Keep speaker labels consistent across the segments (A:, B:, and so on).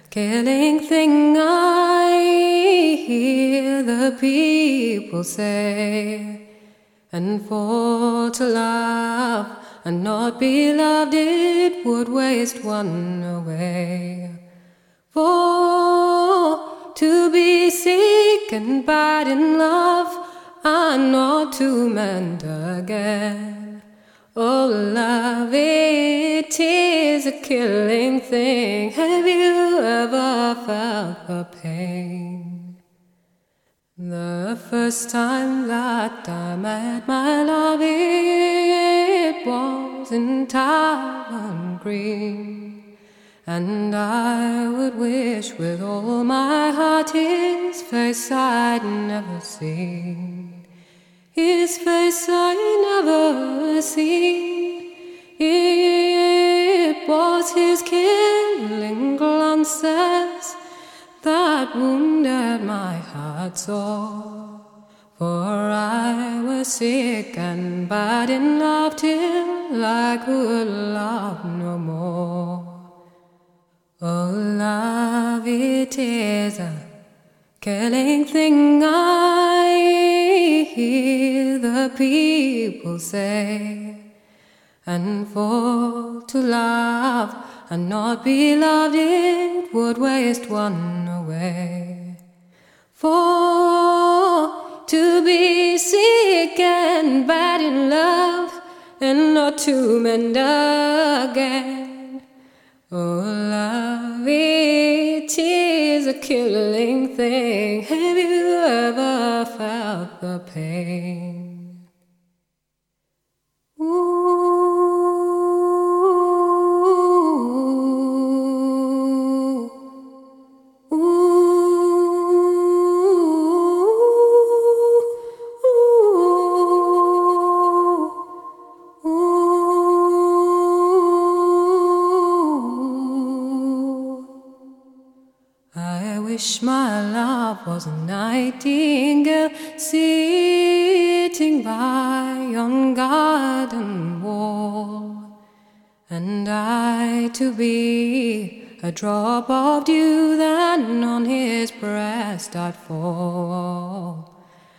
A: killing thing I hear the people say. And for to love and not be loved, it would waste one away. For to be sick and bad in love and not to mend again. Oh, love, it is a killing thing. Have you ever felt the pain? The first time that I met my love, it was in Tavern Green, and I would wish with all my heart his face I'd never seen. His face I'd never seen. It was his killing glances that wounded my heart sore. For I was sick and bad in love till I could love no more. Oh, love, it is a killing thing I hear the people say. And for to love and not be loved, it would waste one away. For to be sick and bad in love and not to mend again. Oh, love, it is a killing thing. Have you ever felt the pain? Ooh. I wish my love was a nightingale sitting by yon garden wall, and I to be a drop of dew, then on his breast I'd fall,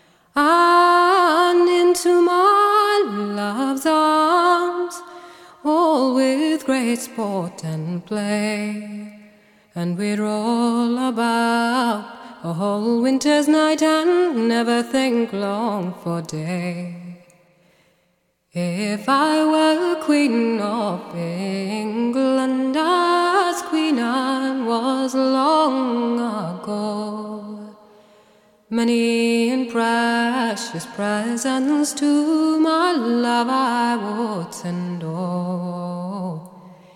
A: and into my love's arms, all with great sport and play. And we'd roll about a whole winter's night and never think long for day. If I were Queen of England, as Queen Anne was long ago, many and precious presents to my love I would send. Oh,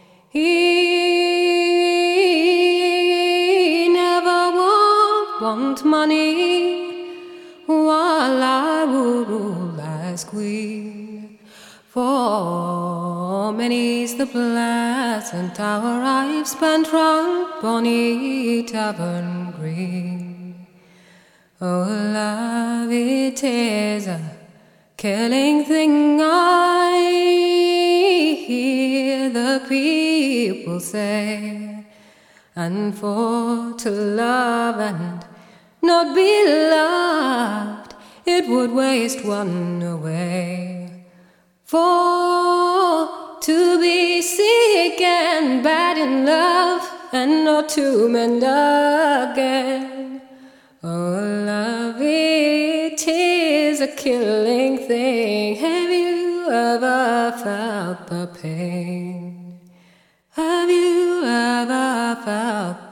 A: want money while I would rule as queen. For many's the pleasant hour I've spent round bonny Tavern Green. Oh, love, it is a killing thing I hear the people say. And for to love and not be loved, it would waste one away. For to be sick and bad in love and not to mend again. Oh, love, it is a killing thing. Have you ever felt the pain? Have you ever felt